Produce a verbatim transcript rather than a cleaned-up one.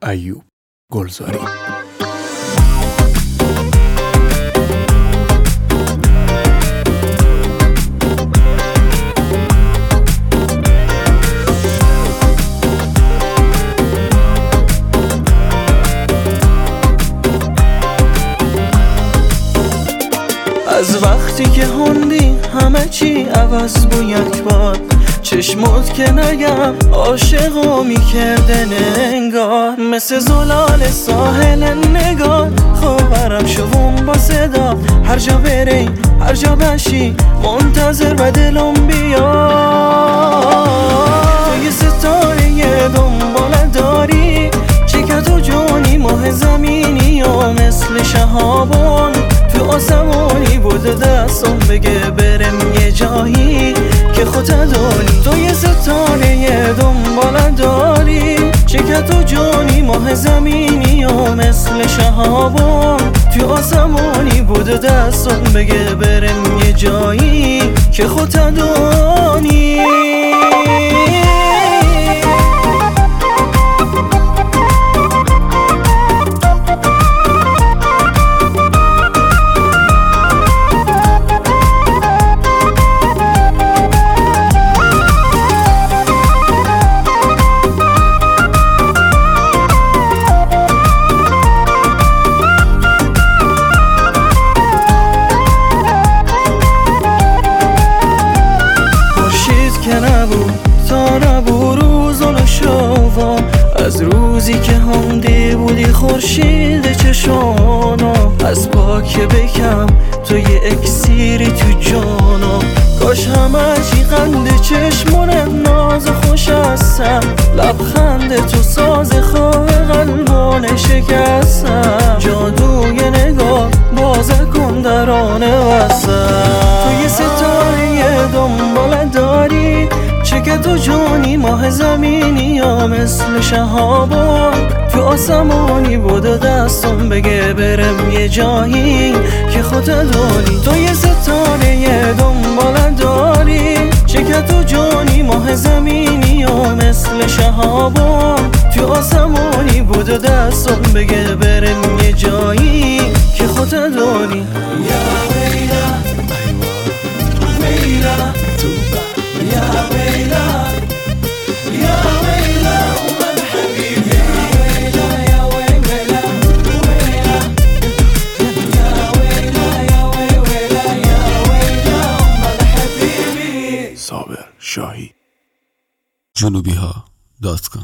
ایوب گلزاری. از وقتی که هندی همه چی عوض بو یک بار، چشمت که نگم عاشقو میکردن انگار، مثل زلال ساحل نگار خبرم شوم با صدا، هر جا بری هر جا بشی منتظر و دلم بیاد. تو یه ستاره یه دنبال داری، چکت و جونی ماه زمینی و مثل شهابون تو آسمونی بوده دستم بگه برم یه جایی که خودت دانی. تو یه ستاره یه دنبال داری، چکت و جونی ماه زمینی و مثل شهابون تو آسمونی بوده دستم بگه برم یه جایی که خودت دانی. که نبود تا نبود روزان شوا، از روزی که هنده بودی خورشید چشانو، از پاک بکم تو یه اکسیری تو جانو، کاش همه چی قند چشمونه ناز خوش هستم، لبخند تو ساز خواه قلبانه شکستم، جادوی نگاه بازه کن درانه وسم. تو یه ستاره دنبال داری، چکت و جونی ماه زمینی یا مثل شهابون تو آسمانی بوده دستم بگه برم یه جایی که خودت دانی. تو یه ستاره دنبال داری، چکت و جونی ماه زمینی یا مثل شهابون تو آسمانی بوده دستم بگه برم یه جایی که خودت دانی. یا ویلا ویلا يا ويلا يا ويلا ومن حبيبي، يا ويلا يا ويلا ويلا يا ويلا يا ويلا يا ويلا ومن حبيبي. صابر شاهی. جنوبی ها دات کام